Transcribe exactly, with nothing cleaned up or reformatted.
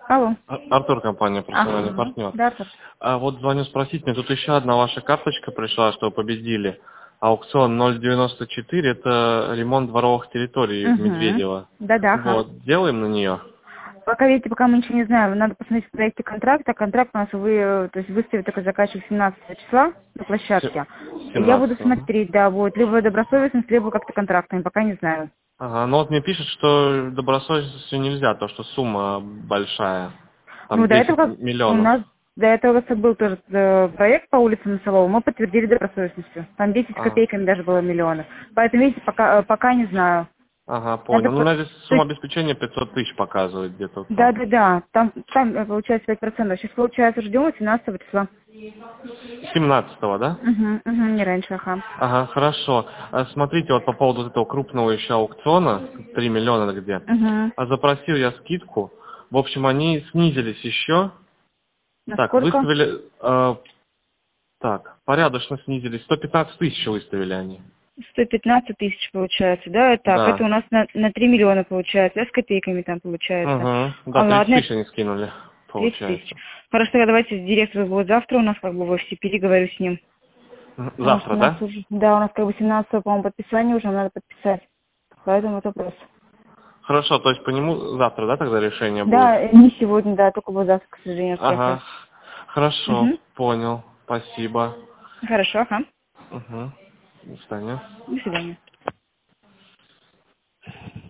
Алло. А- Артур, компания «Профессиональный Ага. партнер». Да, Артур. А вот звоню спросить, мне тут еще одна ваша карточка пришла, что вы победили. Аукцион ноль девяносто четыре, это ремонт дворовых территорий в Угу. Медведево. Да-да, ага. Вот, делаем на нее? Пока, видите, пока мы ничего не знаем, надо посмотреть в проекте контракта. Контракт у нас вы, э, то есть выставит только заказчик семнадцатого числа на площадке. Я буду семнадцатого. смотреть, да, будет либо добросовестность, либо как-то контрактами, пока не знаю. Ага, ну вот мне пишет, что добросовестностью нельзя, то что сумма большая. Ну, Там до десять этого как у миллионов. нас до этого как был тоже э, проект по улице Носового, мы подтвердили добросовестностью. Там десять А, копейками даже было миллионов. Поэтому, видите, пока, э, пока не знаю. ага, Надо, понял. Ну, у по- меня здесь то сумма есть, обеспечения пятьсот тысяч показывает где-то вот да, так. да, да, там, там э, получается пять процентов. Сейчас получается ждем семнадцатого числа. семнадцатого, да? Угу, угу, не раньше, ага. Ага, хорошо. А смотрите, вот по поводу вот этого крупного еще аукциона, три миллиона где, Угу. а запросил я скидку. В общем, они снизились еще. Так, Насколько? выставили, э, так, порядочно снизились. сто пятнадцать тысяч выставили они. сто пятнадцать тысяч получается, да? Так, это Да. у нас на, на три миллиона получается, да, с копейками там получается. Угу. А Да, тридцать ладно, тысяч они скинули, тридцать тысяч. получается. Хорошо, тогда давайте директор будет завтра у нас как бы в офисе, переговорю с ним. Мгм. Потому что Завтра, у нас да? уже, да, у нас как бы семнадцатого, по-моему, подписание уже надо подписать. Поэтому это вопрос. Хорошо, то есть по нему завтра, да, тогда решение будет? Да, не сегодня, да, только вот завтра, к сожалению, Ага. приехали. Хорошо, Угу. понял. Спасибо. Хорошо, ага. Угу. До свидания. До свидания.